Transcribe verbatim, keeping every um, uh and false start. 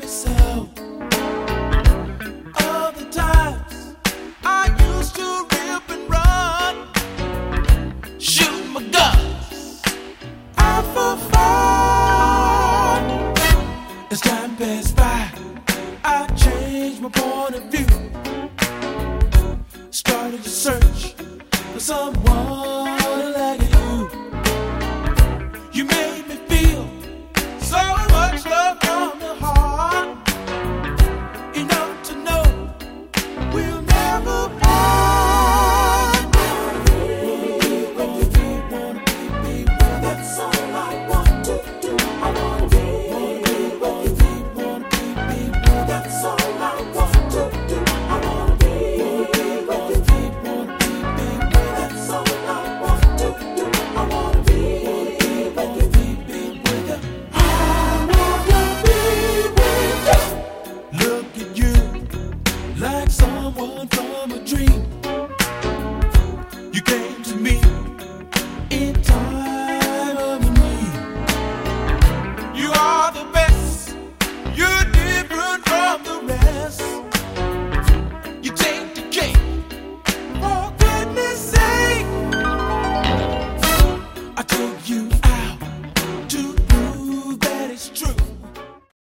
myself all the times I used to rip and run, shoot my guns out for fun. As time passed by, I changed my point of view. Started to search for someone like